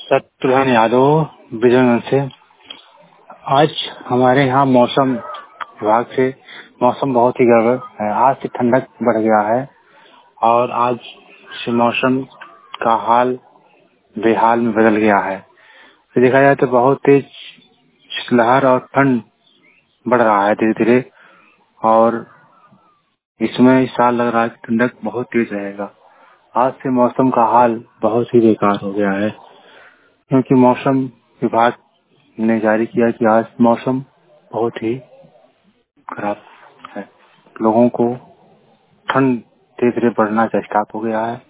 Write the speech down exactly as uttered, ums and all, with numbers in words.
शत्रुघ्न यादव विजयनगर से। आज हमारे यहाँ मौसम विभाग से मौसम बहुत ही गड़बड़ है। आज से ठंडक बढ़ गया है और आज से मौसम का हाल बेहाल में बदल गया है। तो देखा जाए तो बहुत तेज शीतलहर और ठंड बढ़ रहा है धीरे धीरे, और इसमें इस साल लग रहा है कि ठंडक बहुत तेज रहेगा। आज से मौसम का हाल बहुत ही बेकार हो गया है, क्योंकि मौसम विभाग ने जारी किया कि आज मौसम बहुत ही खराब है। लोगों को ठंड धीरे धीरे बढ़ना स्टार्ट हो गया है।